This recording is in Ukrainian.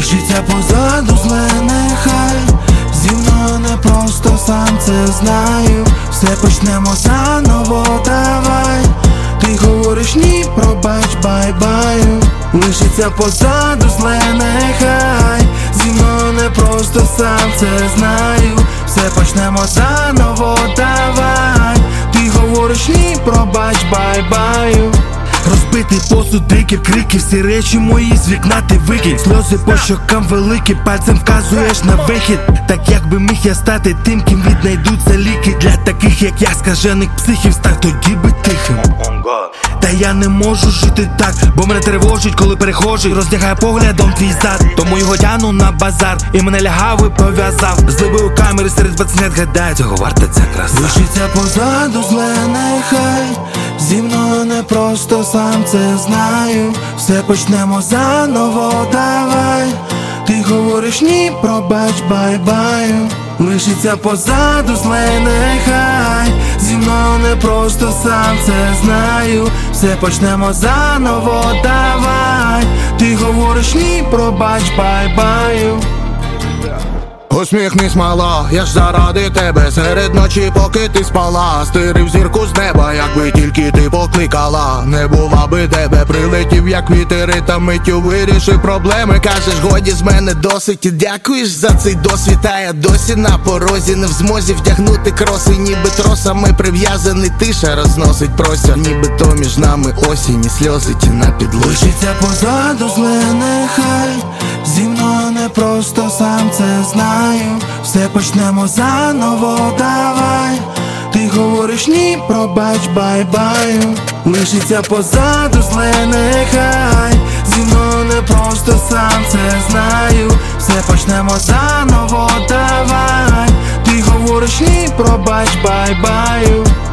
Лишиться позаду зле, нехай зі мною не просто, сам це знаю. Все почнемо заново, давай. Ти говориш ні, пробач, бай-баю. Лишиться позаду зле, нехай зі мною не просто, сам це знаю. Все почнемо заново, давай. Ти говориш ні, пробач, бай-баю. Розбитий посуд, дикі крики, всі речі мої з вікна ти викинь. Сльози по щокам великі, пальцем вказуєш на вихід. Так як би міг я стати тим, ким віднайдуться ліки для таких, як я, скажених психів, став тоді би тихим. Та я не можу жити так, бо мене тривожить, коли перехожий роздягає поглядом твій зад. Тому його тяну на базар, і мене лягав і пов'язав. Зливаю камери серед пацанят, гадаю, цього варта ця краса. Лишиться позаду зле, нехай зі мною не просто, сам це знаю. Все почнемо заново, давай. Ти говориш ні, пробач, бай-баю. Лишиться позаду зле, нехай зі мною не просто, сам це знаю. Все почнемо заново, давай. Ти говориш ні, пробач, бай-баю. Усміхнись, мала, я ж заради тебе серед ночі, поки ти спала, стирив зірку з неба, якби тільки ти покликала. Не була би тебе, прилетів як вітер і та миттю вирішив проблеми. Кажеш, годі з мене досить, і дякуєш за цей досвід. А я досі на порозі, не в змозі вдягнути кроси. Ніби тросами прив'язаний, тиша розносить простір. Ніби то між нами осінь і сльози ті на підлозі. Лишиться позаду зле, нехай зі мною не просто, сам це знаю. Все почнемо заново, давай. Ти говориш ні, пробач, бай-баю. Лишиться позаду зле, нехай зі мною не просто, сам це знаю. Все почнемо заново, давай. Ти говориш ні, пробач, бай-баю.